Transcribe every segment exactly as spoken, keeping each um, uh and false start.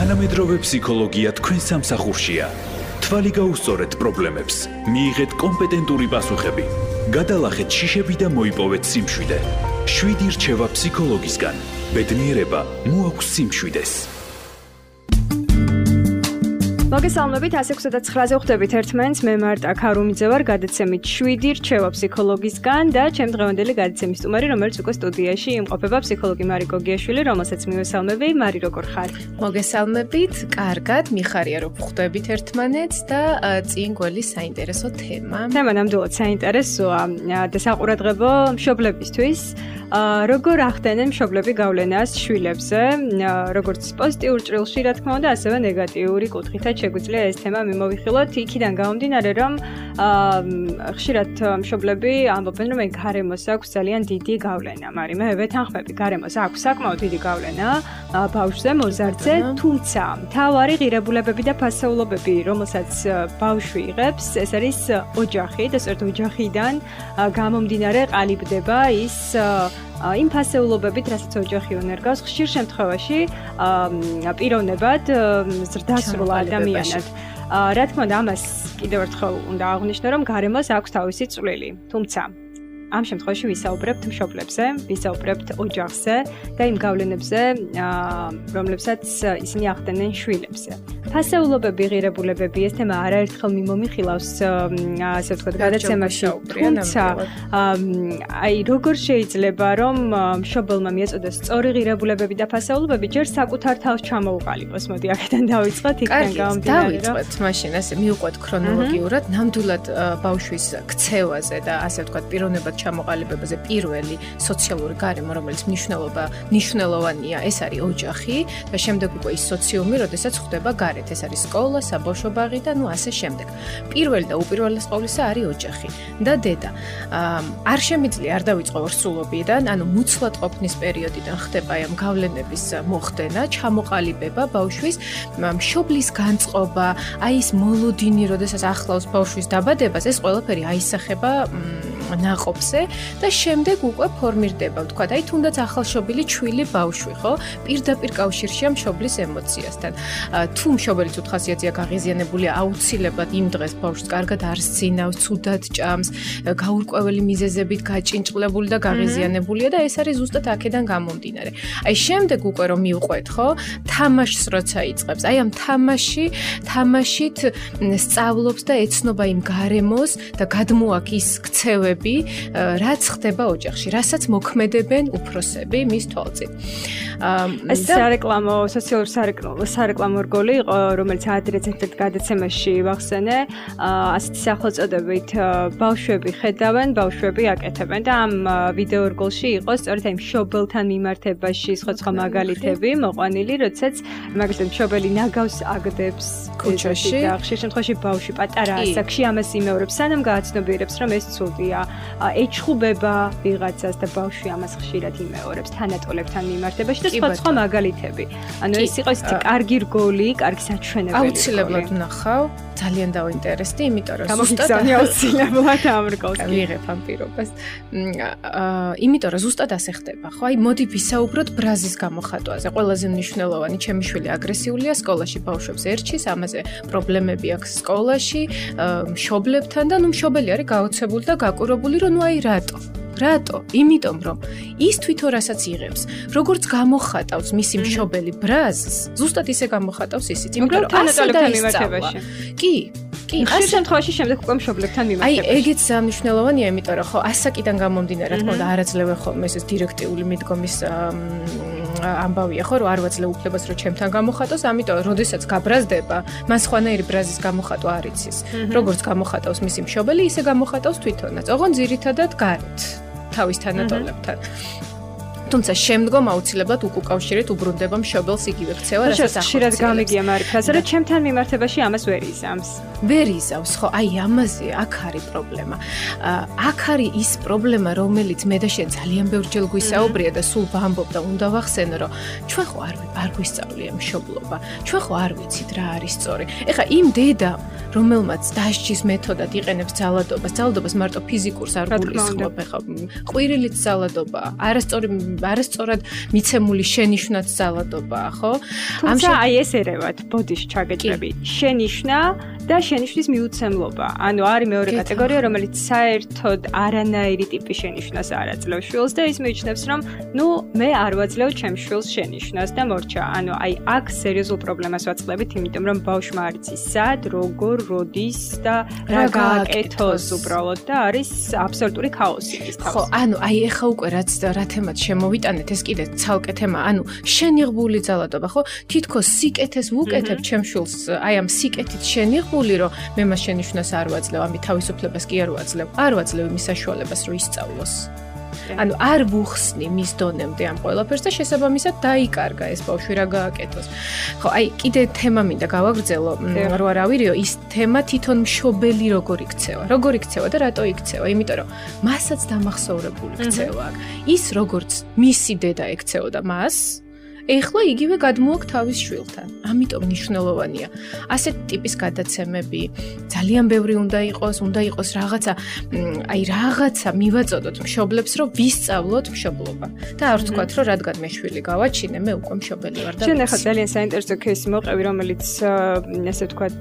თანამედროვე ფსიქოლოგია თქვენ სამსახურშია. თვალი გაუსწორეთ პრობლემებს, მიიღეთ კომპეტენტური პასუხები, გადალახეთ შიშები და მოიპოვეთ სიმშვიდე. შვიდი რჩევა ფსიქოლოგისგან. ბედნიერება მოაქვს სიმშვიდეს. მოგესალმებით one six nine ზე ხვდებით ერთმანეთს. მე მარტა ქარუმიძე ვარ, გადაცემით შვიდი რჩევა ფსიქოლოგისგან და ჩემ დღევანდელი გადაცემის სტუმარი, რომელიც უკვე სტუდიაში იმყოფება, ფსიქოლოგი მარი გოგიაშვილი, რომელსაც მივესალმები. მარი, როგორ ხარ? მოგესალმებით, კარგად, მიხარია რომ ხვდებით ერთმანეთს და წინ გველი საინტერესო თემა. თემა ნამდვილად საინტერესოა და საყურადღებო მშობლებისთვის. როგორ ახდენენ მშობლები გავლენას შვილებზე, როგორც პოზიტიურ ჭრილში, რა თქმა უნდა, ასევე ნეგატიური კუთხითაც შეგვიძლია ეს თემა მიმოვიხილოთ. იქიდან გამომდინარე, რომ ხშირად მშობლები ამბობენ, რომ გარემოს აქვს ძალიან დიდი გავლენა, მაგრამ მე ვეთანხმები, გარემოს აქვს საკმაოდ დიდი გავლენა ბავშვზე, მოზარდზე, თუმცა მთავარი ღირებულებები და ფასეულობები, რომელსაც ბავშვი იღებს, ეს არის ოჯახი და სწორედ ოჯახიდან გამომდინარე ყალიბდება ის იმ ფასეულობებით, რასაც ოჯახი უნერგავს, ხშირ შემთხვევაში პიროვნებად ზრდასრულ ადამიანად. რა თქმა უნდა, ამას კიდევ ერთხელ უნდა აღვნიშნო, რომ გარემოს აქვს თავისი წვლილი. თუმცა ამ შემთხვევაში ვისაუბრებთ მშობლებზე, ვისაუბრებთ ოჯახზე და იმ გავლენებზე, რომლებსაც ისინი ახდენენ შვილებზე. ფასეულობები, ღირებულებები, ეს თემა არაერთხელ მიმომიხილავს, ასე ვთქვათ, გადაცემაში. თუმცა, აი, როგორ შეიძლება, რომ მშობელმა მიეწოდოს სწორი ღირებულებები და ფასეულობები, ჯერ საკუთარ თავს ჩამოუყალიბოს. მოდი, აქედან დავიწყოთ, იქიდან გამომდინარე, რომ დავიწყოთ, მაშინ ასე მივყვეთ ქრონოლოგიურად, ნამდვილად ბავშვის ქცევაზე და ასე ვთქვათ, პიროვნებად ჩამოყალიბებაზე პირველი სოციალური გარემო, რომელიც მნიშვნელობა მნიშვნელოვანია, ეს არის ოჯახი და შემდეგ უკვე ის სოციუმი, როდესაც ხდება გარეთ, ეს არის სკოლა, საბავშვო ბაღი და ნუ ასე შემდეგ. პირველი და უპირველეს ყოვლისა არის ოჯახი და დედა. არ შემიძლია არ დავიწყო რსულობიდან, ანუ მუცლად ყოფნის პერიოდიდან ხდება ამ გავლენების მოხდენა, ჩამოყალიბება ბავშვის, მშობლის განწყობა, აი ეს მოლოდინი, როდესაც ახლავს ბავშვის დაბადებას, ეს ყველაფერი აისახება ნაყოფზე და შემდეგ უკვე ფორმირდება, ვთქვათ, აი თუნდაც ახალშობილი ჩვილი ბავშვი, ხო? პირდაპირ კავშირშია მშობლის ემოციასთან. თუ მშობელი თუ ხასიათზეა გაღიზიანებულია, აუცილებლად იმ დღეს ბავშვს კარგად არ სცინავს, ცუდად ჭამს, გაურკვეველი მიზეზებით გაჭინჭკლებული და გაღიზიანებულია და ეს არის ზუსტად აქედან გამომდინარე. აი შემდეგ უკვე რომ მივყვეთ, ხო? თამაშს როცა იწყებს, აი ამ თამაში, თამაშით სწავლობს და ეცნობა იმ გარემოს და გადმოაქვს ის ქცევები, რაც ხდება ოჯახში, რასაც მოქმედებენ უფროსები მის თვალწინ. ეს სარეკლამო, სოციალური სარეკლამო რგოლი იყო, რომელიც ადრეც ერთ გადაცემაში ვახსენე, ასეთი სახელწოდებით ბავშვები ხედავენ, ბავშვები აკეთებენ და ამ ვიდეო რგოლში იყო სწორედ აი მშობელთან მიმართებაში სხვა მაგალითები მოყვანილი, როდესაც მაგალითად მშობელი ნაგავს აგდებს ქუჩაში და ხშირ შემთხვევაში ბავშვი პატარა ასაკში ამას იმეორებს, სანამ გააცნობიერებს, რომ ეს ცუდია. ეჩხუბება ვიღაცას და ბავშვი ამას ხშირად იმეორებს თანატოლებთან მიმართებაში და სხვა სხვა მაგალითები. ანუ ეს იყო ისეთი კარგი რგოლი, კარგი საჩვენებელი. აუცილებლად ვნახავ, ძალიან დავინტერესდი, იმიტომ რომ ზუსტად აუცილებლად ამ რგოლს ვიღებ ამ პირობას. იმიტომ რომ ზუსტად ასე ხდება, ხო? აი მოდი ვისაუბროთ ბრაზის გამოხატვაზე. ყველაზე მნიშვნელოვანი, ჩემი შვილი აგრესიულია სკოლაში, ბავშვებს ერჩის, ამაზე პრობლემები აქვს სკოლაში, მშობლებთან და ნუ მშობელი არის გაოცებული და გაკურებული, რომ ნუ აი რატო? რატო? იმიტომ რომ ის თვითონ რასაც იღებს, როგორც გამოხატავს მისი მშობელი ბრაზს, ზუსტად ისე გამოხატავს ისიც, იმიტომ რომ თანატოლებთან მიმართებაში. კი, კი, ხშირ შემთხვევაში შემდეგ უკვე მშობლებთან მიმართებაში. აი, ეგეც მნიშვნელოვანია, იმიტომ რომ ხო, ასაკიდან გამომდინარე, რა თქმა უნდა, არაძლევე ხოლმე ეს დირექტიული მიდგომის ამბავია, ხო, რომ არ ვაძლევ უფლებას, რომ ჩემთან გამოხატოს, ამიტომ, როდესაც გაბრაზდება, მას ხვანაირი ბრაზის გამოხატვა არ იცის. როგორც გამოხატავს მისი მშობელი, ისე გამოხატავს თვითონაც. ოღონდ ძირითადად გარეთ, თავის თანატოლებთან. თუმცა შემდგომ აუცილებლად უკავშირეთ უბრუნდება მშობელს იგივე ქცევა, რასაც ხშირად გამიგია მარიფაზე, რომ ჩემთან მიმართებაში ამას ვერ იზამს. ვერ იზავს, ხო, აი ამაზე აქ არის პრობლემა. აქ არის ის პრობლემა, რომელიც მე და შენ ძალიან ბევრჯერ გვისაუბრია და სულ ვამბობ და უნდა ვახსენო, რომ ჩვენ ხო არ არ გვისწავლია მშობლობა. ჩვენ ხო არ ვიცით რა არის სწორი. ეხლა იმ დედამ, რომელმაც დასჯის მეთოდად იყენებს ძალადობას, ძალადობას მარტო ფიზიკურს არ გულისხმობ, ეხლა ყვირილით ძალადობა, არასწორი არასწორად მიცემული შენიშვნაც ძალადობაა, ხო? თუმცა აი ეს ერევათ, ბოდიში ჩაგეჭრები. შენიშვნა და შენიშვნის მიუცემლობა. ანუ არის მეორე კატეგორია, რომელიც საერთოდ არანაირი ტიპის შენიშვნას არ აძლევს შვილს და ის მიიჩნევს, რომ ნუ მე არ ვაძლევ ჩემ შვილს შენიშვნას და მორჩა. ანუ აი აქ სერიოზულ პრობლემას ვაწყდებით, იმიტომ რომ ბავშვმა არ იცის სად, როგორ, როდის და რა გააკეთოს უბრალოდ და არის აბსოლუტური ქაოსი ის თავს. ხო, ანუ აი ეხა უკვე რაც რა თემად შემოვიტანეთ, ეს კიდე ცალკე თემა, ანუ შენიღბული ძალადობა, ხო? თითქოს სიკეთეს ვუკეთებ ჩემ შვილს, აი ამ სიკეთით შენიღბული, რომ მე მას შენიშვნას არ ვაძლევ, ამით თავისუფლებას კი არ ვაძლევ, არ ვაძლევ მის საშუალებას, რომ ისწავლოს. ანუ არ ვუხსნი მის დონემდე ამ ყველაფერს და შესაბამისად დაიკარგა ეს ბავშვი რა გააკეთოს. ხო, აი კიდე თემა მინდა გავაგრძელო, რო არ ავირიო, ის თემა თვითონ მშობელი როგორ იქცევა. როგორ იქცევა და რატო იქცევა? იმიტომ რომ მასაც დამახსოვრებული ქცევა აქვს. ის როგორც მისი დედა ექცეოდა მას, ეხლა იგივე გადმოაქვს თავის შვილთან. ამიტომ მნიშვნელოვანია. ასეთ ტიპის გადაცემები ძალიან ბევრი უნდა იყოს, უნდა იყოს რაღაცა, აი რაღაცა მივაწოდოთ მშობლებს, რომ ვისწავლოთ მშობლობა. და არ ვთქვათ, რომ რადგან მე შვილი გავაჩინე, მე უკვე მშობელი ვარ და შენ ახლა ძალიან საინტერესო кейსი მოყევი, რომელიც ასე ვთქვათ,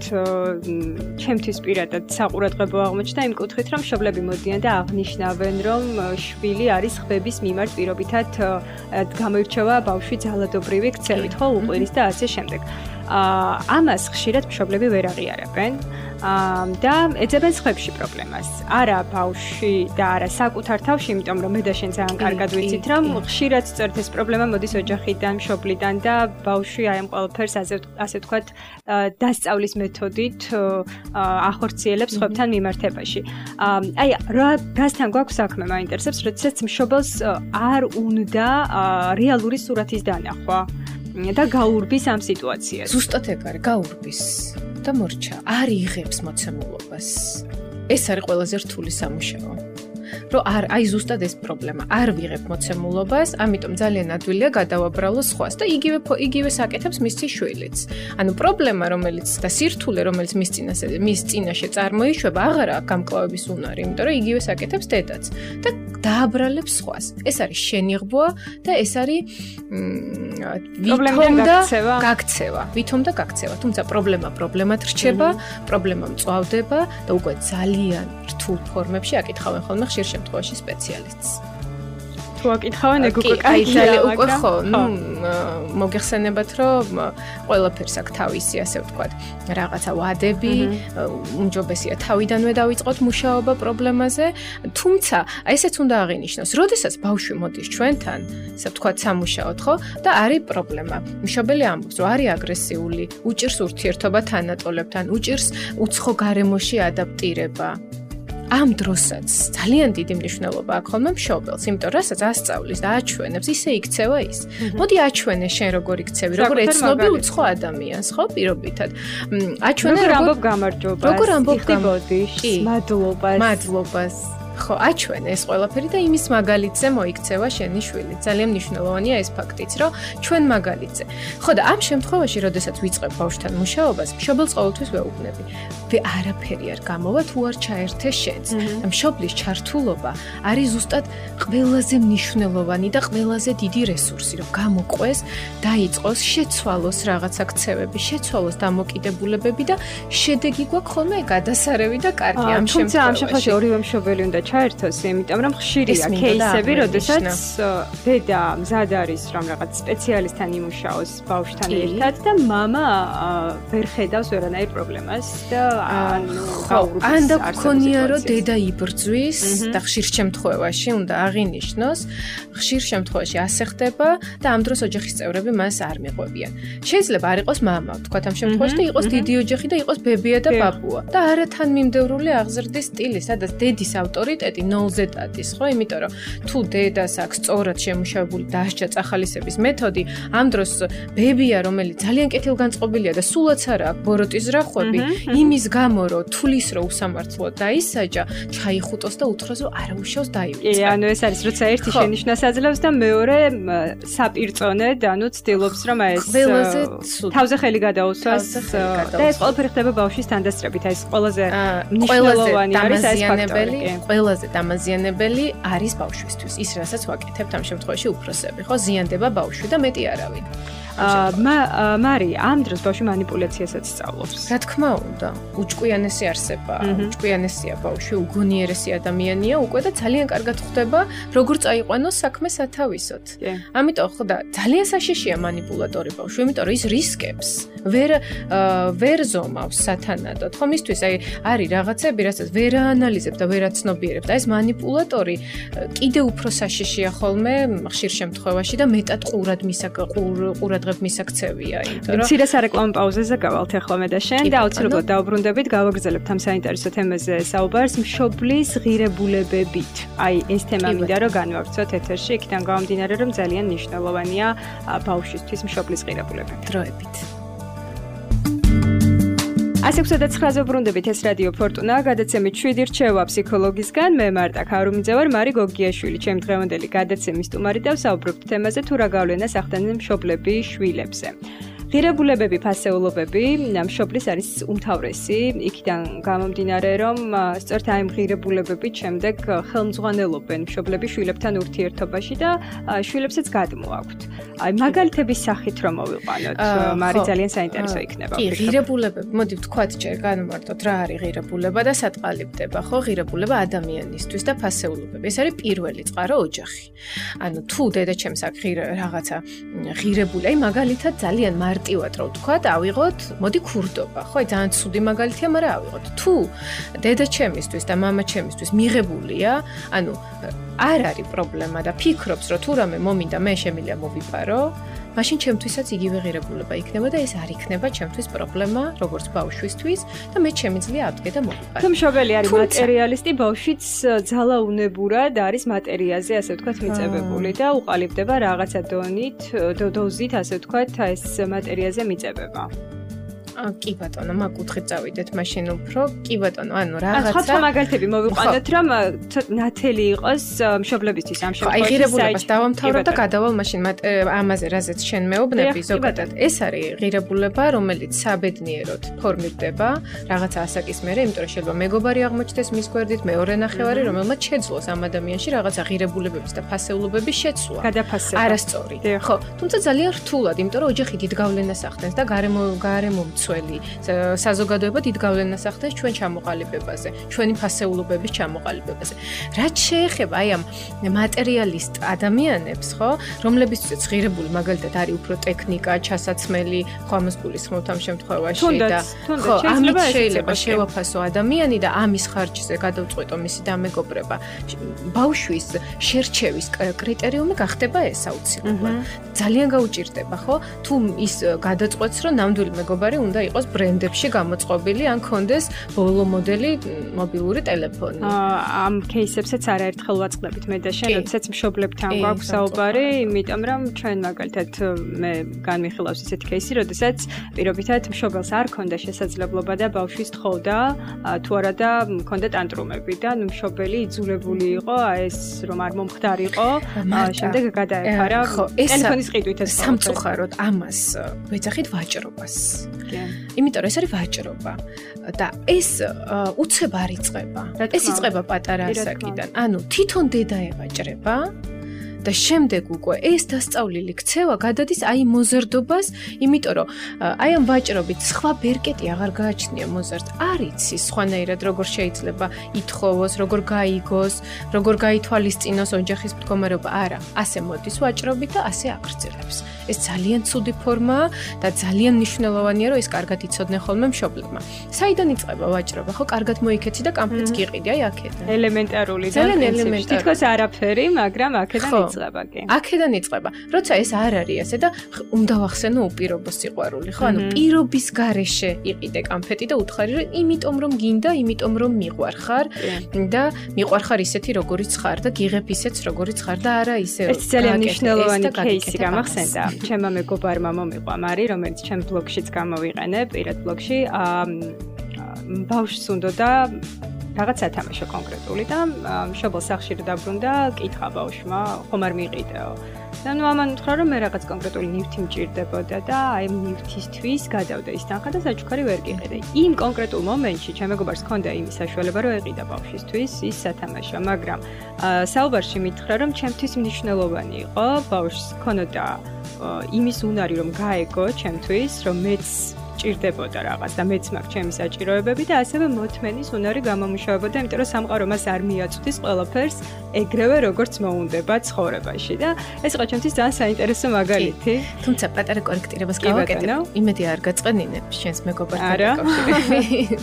ჩემთვის პირადად საყურადღებო აღმოჩნდა იმ კუთხით, რომ მშობლები მოდიან და აღნიშნავენ, რომ შვილი არის ხბების მიმართ პირობითად გამოირჩევა ბავშვი ძალადობრივი ქცევით, ხო, უყვირის და ასე შემდეგ. აა ამას ხშირად მშობლები ვერ აღიარებენ და ეძებენ სხვებში პრობლემას. არა ბავშვი და არა საკუთარ თავში, იმიტომ რომ მე და შენ ძალიან კარგად ვიცით, რომ ხშირად სწორედ ეს პრობლემა მოდის ოჯახიდან, მშობლიდან და ბავშვი აი ამ ყველაფერს ასე ვთქვათ დასწავლის მეთოდით ახორციელებს სხვებთან მიმართებაში. აი რა გასთან გვაქვს საქმე, მაინტერესებს, როდესაც მშობელს არ უნდა რეალური სურათის დანახვა და გაურბის ამ სიტუაციას. ზუსტად ეგ არის, გაურბის და მორჩა, არ იღებს მოცემულობას. ეს არის ყველაზე რთული სამუშაო. რომ არ აი ზუსტად ეს პრობლემა, არ ვიღებ მოცემულობას, ამიტომ ძალიან ადვილია გადავაბრალო სხვას და იგივე იგივე საკეთებს მისი შვილიც. ანუ პრობლემა, რომელიც და სირთულე, რომელიც მის წინაშე მის წინაშე წარმოიშვება, აღარა აქვს გამკლავების უნარი, იმიტომ რომ იგივე საკეთებს დედაც და დააბრალებს სხვას. ეს არის შენიღბვა და ეს არის ვითომ და გაქცევა. ვითომ და გაქცევა. თუმცა პრობლემა პრობლემად რჩება, პრობლემა მწვავდება და უკვე ძალიან რთულ ფორმებში აკითხავენ ხოლმე ხშირ შემთხვევაში სპეციალისტს. თუ აკითხავენ, ეგ უკვე კაია, უკვე ხო, ნუ მოგეხსენებათ, რომ ყველაფერს აქვს თავისი, ასე ვთქვათ, რაღაცა ვადები, უმჯობესია თავიდანვე დავიწყოთ მუშაობა პრობლემაზე, თუმცა ესეც უნდა აღინიშნოს, როდესაც ბავშვი მოდის ჩვენთან, ასე ვთქვათ, სამუშაოდ, ხო, და არის პრობლემა. მშობელი ამბობს, რომ არის აგრესიული, უჭირს ურთიერთობა თანატოლებთან, უჭირს უცხო გარემოში ადაპტირება. ამ დროსაც ძალიან დიდი მნიშვნელობა აქვს ხოლმე მშობელს, იმიტომ რასაც ასწავლის და აჩვენებს, ისე იქცევა ის. მოდი აჩვენე შენ როგორ იქცევი, როგორ ეცნობი უცხო ადამიანს, ხო, პირობითად. აჩვენე როგორ ამბობ გამარჯვებას, როგორ ამბობ გამარჯვებას, მადლობას. მადლობას. ხო, აჩვენე ეს ყველაფერი და იმის მაგალითზე მოიქცევა შენი შვილი. ძალიან მნიშვნელოვანია ეს ფაქტიც, რომ ჩვენ მაგალითზე. ხო და ამ შემთხვევაში, როდესაც ვიწყებ ბავშვთან მუშაობას, მშობელს ყოველთვის ვეუბნები. ვე არაფერი არ გამოვა, თუ არ ჩაერთე შენს. და მშობლის ჩართულობა არის ზუსტად ყველაზე მნიშვნელოვანი და ყველაზე დიდი რესურსი, რომ გამოყვეს, დაიწყოს, შეცვალოს რაღაცა ქცევები, შეცვალოს დამოკიდებულებები და შედეგი გვაქვს ხოლმე გადასარევი და კარგი ამ შემთხვევაში. თუმცა ამ შემთხვევაში ორივე მშობელი უნდა ჩაერთოს, იმიტომ რომ ხშირია кейსები, როდესაც დედა მზად არის, რომ რაღაც სპეციალისტთან იმუშაოს ბავშვთან ერთად და მამა ვერ ხედავს ვერანაირ პრობლემას და ანუ გაურბის. ან და გქონია, რომ დედა იბრძვის და ხშირ შემთხვევაში უნდა აღინიშნოს, ხშირ შემთხვევაში ასე ხდება და ამ დროს ოჯახის წევრები მას არ მიყვებიან. შეიძლება არ იყოს მამა, ვთქვათ ამ შემთხვევაში და იყოს დიდი ოჯახი და იყოს ბებია და პაპუა და არათან მიმდევრული აღზრდის სტილი, სადაც დედის ავტორიტეტი ნოლზე დადის, ხო? იმიტომ რომ თუ დედას აქვს სწორად შემუშავებული დასჯა წახალისების მეთოდი, ამ დროს ბებია, რომელიც ძალიან კეთილგანწყობილია და სულაც არ აქვს ბოროტის ზრახვები, იმის გამო რომ თulis რო უსამართლოდ დაისაჯა, ჩაიხუტოს და უთხროს რომ არაუშავს დაივიწყა. კი, ანუ ეს არის, როცა ერთი შენიშვნას აძლევს და მეორე საპირწონედ, ანუ ცდილობს რომ ეს თავზე ხელი გადაუსვას და ეს ყველაფერი ხდება ბავშვის თანდასწრებით, ეს ყველაზე მნიშვნელოვანი არის ეს ფაქტორი. ყველაზე დამაზიანებელი არის ბავშვისთვის. ის, რასაც ვაკეთებთ ამ შემთხვევაში უფროსები, ხო, ზიანდება ბავშვი და მეტი არავინ. მარი, ამ დროს ბავშვი манипуляციასაც სწავლობს. რა თქმა უნდა, უჭკვიანესი არსება, უჭკვიანესია ბავშვი, უგონიერესი ადამიანია უკვე და ძალიან კარგად ხვდება, როგორ წაიყვანოს საქმე სათავისოდ. ამიტომ ხო და ძალიან საშიშია манипуляტორი ბავშვი, იმიტომ რომ ის რისკებს ვერ ვერ ზომავს სათანადოდ. ხო, მისთვის აი არის რაღაცები, რასაც ვერ აანალიზებ და ვერ აცნობიერებ და ეს манипуляტორი კიდე უფრო საშიშია ხოლმე ხშირ შემთხვევაში და მეტად ყურად მისაკ ყურად მისაქცევია, იმიტომ რომ მცირე სარეკლამო პაუზაზე გავალთ ახლა მე და შენ და აუცილებლად დავბრუნდებით, გავაგრძელებთ ამ საინტერესო თემაზე საუბარს მშობლის ღირებულებებით. აი, ეს თემა მინდა რომ განვავრცოთ ეთერში, იქიდან გამომდინარე რომ ძალიან მნიშვნელოვანია ბავშვისთვის მშობლის ღირებულებები. დროებით. ასი ექვსი და ცხრაზე ბრუნდებით, ეს რადიო ფორტუნა, გადაცემით შვიდი რჩევა ფსიქოლოგისგან, მე მარტა ქარუმიძე ვარ, მარი გოგიაშვილი, ჩემი დღევანდელი გადაცემის სტუმარი და ვსაუბრობთ თემაზე თუ რა გავლენას ახდენენ მშობლები შვილებზე. ღირებულებები, ფასეულობები, მშობლის არის უმთავრესი, იქიდან გამომდინარე, რომ სწორედ აი ამ ღირებულებებით შემდეგ ხელმძღვანელობენ მშობლები შვილებთან ურთიერთობაში და შვილებსაც გადმოაქვთ. აი მაგალითების სახით რომ მოვიყვანოთ, მარი ძალიან საინტერესო იქნება. კი, ღირებულებები, მოდი ვთქვათ ჯერ განმარტოთ რა არის ღირებულება და სად ყალიბდება, ხო, ღირებულება ადამიანისთვის და ფასეულობები. ეს არის პირველი წყარო ოჯახი. ანუ თუ დედაჩემს აქვს რაღაცა ღირებული, აი მაგალითად ძალიან მარტივად რო ვთქვათ, ავიღოთ, მოდი ქურდობა, ხო, აი ძალიან ცუდი მაგალითია, მაგრამ ავიღოთ. თუ დედაჩემისთვის და მამაჩემისთვის მიღებულია, ანუ არ არის პრობლემა და ფიქრობს, რომ თუ რამე მომინდა, მე შემიძლია მოვიფარო, მაშინ ჩემთვისაც იგივე ღირებულება იქნება და ეს არ იქნება ჩემთვის პრობლემა, როგორც ბავშვისთვის და მე შემიძლია ავდგე და მოვიფარო. თუ მშობელი არის მატერიალისტი, ბავშვიც ძალაუნებურად არის მატერიაზე, ასე ვთქვათ, მიწებებული და უყალიბდება რაღაცა დონით, დოზით, ასე ვთქვათ, ეს მატერიაზე მიწებება. კი ბატონო, მაგ კუთხით წავიდეთ მაშინ უფრო. კი ბატონო, ანუ რაღაცა. სხვა სხვა მაგალითები მოვიყვანოთ, რომ ნათელი იყოს მშობლებისთვის ამ შემთხვევაში. აი, ღირებულებას დავამთავრებ და გადავალ მაშინ ამაზე, რაზეც შენ მეუბნები ზოგადად. ეს არის ღირებულება, რომელიც საბედნიეროდ ფორმირდება რაღაცა ასაკის მერე, იმიტომ რომ შეიძლება მეგობარი აღმოჩნდეს მის გვერდით, მეორე ნახევარი, რომელმაც შეძლოს ამ ადამიანში რაღაცა ღირებულებების და ფასეულობების შეცვლა. გადაფასება. არასწორი. ხო, თუმცა ძალიან რთულად, იმიტომ რომ ოჯახი დიდ გავლენას ახდენს და გარემო გარემო საზოგადოება დიდ გავლენას ახდენს ჩვენ ჩამოყალიბებაზე, ჩვენი ფასეულობების ჩამოყალიბებაზე. რაც შეეხება აი ამ მატერიალისტ ადამიანებს, ხო, რომლებიცაც ღირებული მაგალითად არის უფრო ტექნიკა, ჩასაცმელი, ხო, ამას გულისხმობთ ამ შემთხვევაში და ხო, ამით შეიძლება შევაფასო ადამიანი და ამის ხარჯზე გადავწყვეტო მისი დამეგობრება. ბავშვის შერჩევის კრიტერიუმი გახდება ეს აუცილებლად. ძალიან გაუჭირდება, ხო? თუ ის გადაწყვეტს, რომ ნამდვილი მეგობარი უნდა იყოს ბრენდებში გამოწყობილი, ან კონდეს ბოლო მოდელი მობილური ტელეფონი. ამ кейსებსაც არაერთხელ ვაწყდებით მე და შენ, როდესაც მშობლებთან გვაქვს საუბარი, იმიტომ რომ ჩვენ მაგალითად მე განვიხილავს ესეთი кейსი, როდესაც პირობითად მშობელს არ ქონდა შესაძლებლობა და ბავშვის თხოვდა, თუ არა და ქონდა ტანტრუმები და ნუ მშობელი იძულებული იყო, ეს რომ არ მომხდარიყო, შემდეგ გადაეფარა ტელეფონის ყიდვითაც. სამწუხაროდ ამას ვეძახით ვაჭრობას. იმიტომ რომ ეს არის ვაჭრობა და ეს უცებ არ იწყება. ეს იწყება პატარა ასაკიდან. ანუ თვითონ დედა ევაჭრება და შემდეგ უკვე ეს დასწავლილი ქცევა გადადის აი მოზარდობას, იმიტომ რომ აი ამ ვაჭრობით სხვა ბერკეტი აღარ გააჩნია მოზარდს. არ იცის სხვანაირად როგორ შეიძლება ითხოვოს, როგორ გაიგოს, როგორ გაითვალისწინოს ოჯახის მდგომარეობა. არა, ასე მოდის ვაჭრობით და ასე აგრძელებს. ეს ძალიან ცუდი ფორმაა და ძალიან მნიშვნელოვანია, რომ ეს კარგად იცოდნენ ხოლმე მშობლებმა. საიდან იწყება ვაჭრობა? ხო, კარგად მოიქეცი და კამფეტს გიყიდი, აი აქედან. ელემენტარული და ძალიან ელემენტარული. თითქოს არაფერი, მაგრამ აქედან იწყება კი. აქედან იწყება. როცა ეს არ არის ასე და უნდა ვახსენო უპირობო სიყვარული, ხო? ანუ პირობის გარეშე იყიდე კამფეტი და უთხარი, რომ იმიტომ რომ გინდა, იმიტომ რომ მიყვარხარ და მიყვარხარ ისეთი როგორიც ხარ და გიღებ ისეთს როგორიც ხარ და არა ისე. ეს ძალიან მნიშვნელოვანი кейსი გამახსენდა. ჩემმა მეგობარმა მომიყვა მარი, რომელიც ჩემ ბლოგშიც გამოვიყენე, პირად ბლოგში, ბავშვს უნდოდა რაღაც სათამაშო კონკრეტული და მშობელს სახში დაბრუნდა, კითხა ბავშვმა, ხომ არ მიიყიდეო. და ნუ ამან უთხრა რომ მე რაღაც კონკრეტული ნივთი მჭირდებოდა და აი ნივთისთვის გადავდა ის თანხა და საჩუქარი ვერ გიყიდე. იმ კონკრეტულ მომენტში ჩემ მეგობარს ჰქონდა იმის საშუალება რომ ეყიდა ბავშვისთვის ის სათამაშო, მაგრამ საუბარში მითხრა რომ ჩემთვის მნიშვნელოვანი იყო ბავშვს ქონოდა იმის უნარი რომ გაეგო ჩემთვის რომ მეც ჭირდებოდა რაღაც და მეც მაქვს ჩემი საჭიროებები და ასევე მოთმენის უნარი გამომუშავებოდა, იმიტომ რომ სამყარო მას არ მიაწვდის ყველაფერს ეგრევე როგორც მოუნდება ცხოვრებაში და ეს იყო ჩემთვის ძალიან საინტერესო მაგალითი. თუმცა პატარა კორექტირებას გავაკეთებ. იმედი არ გაწყენინებ შენს მეგობართან დაკავშირებით.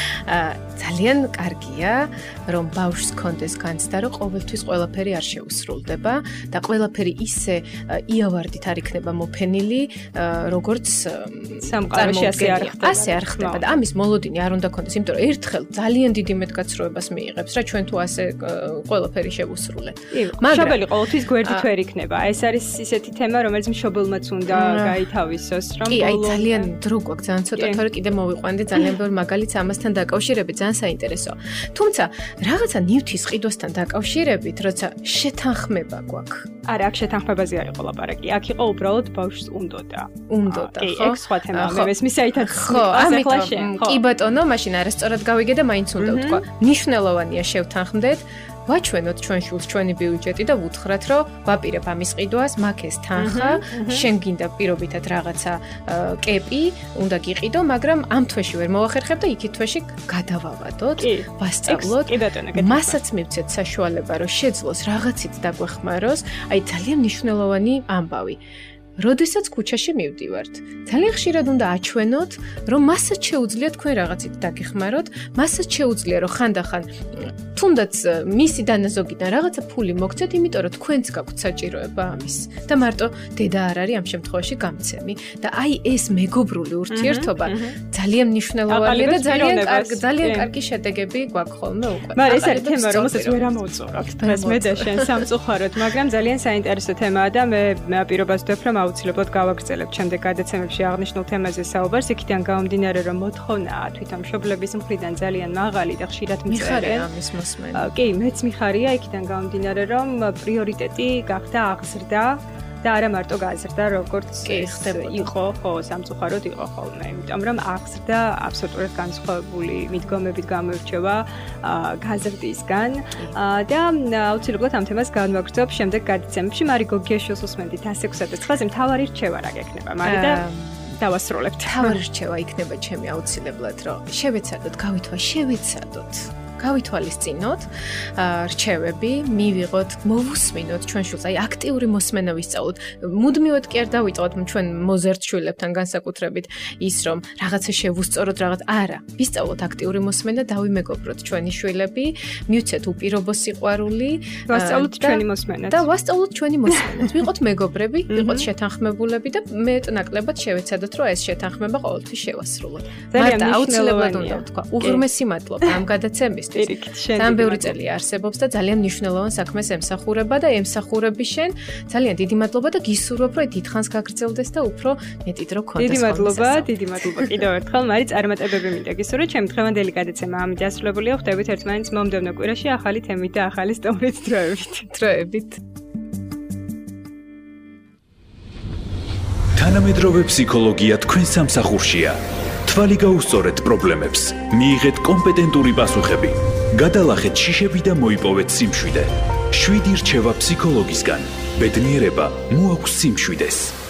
ძალიან კარგია რომ ბავშვს კონდეს განცდა რომ ყოველთვის ყველაფერი არ შეუსრულდება და ყველაფერი ისე იავარდით არ იქნება მოფენილი როგორც სამყაროში ასე არ ხდება. ასე არ ხდება და ამის მოლოდინი არ უნდა კონდეს, იმიტომ რომ ერთხელ ძალიან დიდი მეტგაცრუებას მიიღებს რა ჩვენ თუ ასე ყველაფერი შევუსრულეთ. მშობელი ყოველთვის გვერდით ვერ იქნება. ეს არის ისეთი თემა, რომელიც მშობელმაც უნდა გაითავისოს, რომ კი, აი ძალიან დრო გვაქვს, ძალიან ცოტა თორე კიდე მოვიყვანდი ძალიან ბევრ მაგალითს ამასთან დაკავშირებით, ძალიან საინტერესოა. თუმცა რაღაცა ნივთის ყიდვასთან დაკავშირებით, როცა შეთანხმება გვაქვს. არა, აქ შეთანხმებაზე არ იყო ლაპარაკი. აქ იყო უბრალოდ ბავშვს უნდოდა. უნდოდა, ხო? ეგ სხვა თემაა. მე მესმის საერთოდ ხო, ამიტომ კი ბატონო, მაშინ არასწორად გავიგე და მაინც უნდა ვთქვა. მნიშვნელოვანია შევთანხმდეთ. ვაჩვენოთ ჩვენ შულს ჩვენი ბიუჯეტი და ვუთხრათ, რომ ვაპირებ ამის ყიდვას, მაგ ეს თანხა, შენ გინდა პირობითად რაღაცა კეპი, უნდა გიყიდო, მაგრამ ამ თვეში ვერ მოვახერხებ და იქით თვეში გადავავადოთ, ვასწავლოთ. მასაც მივცეთ საშუალება, რომ შეძლოს რაღაცით დაგვეხმაროს, აი ძალიან მნიშვნელოვანი ამბავი. როდესაც ქუჩაში მივდივართ, ძალიან ხშირად უნდა აჩვენოთ, რომ მასაც შეუძლია თქვენ რაღაცით დაგეხმაროთ, მასაც შეუძლია რომ ხანდახან თუნდაც მისი დანაზოგიდან რაღაცა ფული მოგცეთ, იმიტომ რომ თქვენც გაქვთ საჭიროება ამის. და მარტო დედა არ არის ამ შემთხვევაში გამცემი და აი ეს მეგობრული ურთიერთობა ძალიან მნიშვნელოვანია და ძალიან კარგი, ძალიან კარგი შედეგები გვაქვს ხოლმე უკვე. მაგრამ ეს არის თემა, რომელსაც ვერ ამოვწურავთ დღეს მე და შენ სამწუხაროდ, მაგრამ ძალიან საინტერესო თემაა და მე პირობას ვდებ რომ აუცილებლად გავაგრძელებთ შემდეგ გადაცემებში აღნიშნულ თემაზე საუბარს, იქიდან გამომდინარე რომ მოთხოვნაა თვითონ მშობლების მხრიდან ძალიან მაღალი და ხშირად მწერენ. ამის მოსმენა. კი, მეც მიხარია იქიდან გამომდინარე რომ პრიორიტეტი გახდა აღზრდა და არა მარტო გაზრდა, როგორც იყო, ხო, სამწუხაროდ იყო ხოლმე, იმიტომ რომ აღზრდა აბსოლუტურად განსხვავებული მიდგომებით გამოირჩევა გაზრდისგან და აუცილებლად ამ თემას განვაგრძელებ შემდეგ გადაცემებში. მარიგო გიაშვილს უსმენდით ასი ექვსი და ცხრა-ზე მთავარი რჩევა რა გექნება, მაგრამ და დავასრულებთ. მთავარი რჩევა იქნება ჩემი აუცილებლად, რომ შევეცადოთ, გავითვალ, შევეცადოთ. გავითვალისწინოთ რჩევები, მივიღოთ, მოვუსმინოთ ჩვენ შულს, აი აქტიური მოსმენა ვისწავლოთ. მუდმივად კი არ დავიტყოთ ჩვენ მოზერთ შვილებთან განსაკუთრებით ის რომ რაღაცა შევუსწოროთ, რაღაც არა. ვისწავლოთ აქტიური მოსმენა, დავიმეგობროთ ჩვენი შვილები, მივცეთ უპირობო სიყვარული, ვასწავლოთ ჩვენი მოსმენაც. და ვასწავლოთ ჩვენი მოსმენაც. ვიყოთ მეგობრები, ვიყოთ შეთანხმებულები და მეტ-ნაკლებად შევეცადოთ, რომ ეს შეთანხმება ყოველთვის შევასრულოთ. ძალიან აუცილებლად უნდა ვთქვა. უღრმესი მადლობა ამ გადაცემის ძალიან ბევრი წელი არსებობს და ძალიან მნიშვნელოვან საქმეს ემსახურება და ემსახურები შენ. ძალიან დიდი მადლობა და გისურვებ, რომ დიდხანს გაგრძელდეს და უფრო მეტი დრო გქონდეს. დიდი მადლობა, დიდი მადლობა კიდევ ერთხელ. მაინც წარმატებები მინდა გისურვოთ. ჩემი დღევანდელი გადაცემა ამით დასრულებულია. ხვდებით ერთმანეთს მომდევნო კვირაში ახალი თემით და ახალი სტუმრით დროებით. დროებით. თანამედროვე ფსიქოლოგია თქვენ სამსახურშია. თვალი გაუსწორეთ პრობლემებს, მიიღეთ კომპეტენტური პასუხები, გადალახეთ შიშები და მოიპოვეთ სიმშვიდე. შვიდი რჩევა ფსიქოლოგისგან. ბედნიერება მოაქვს სიმშვიდეს.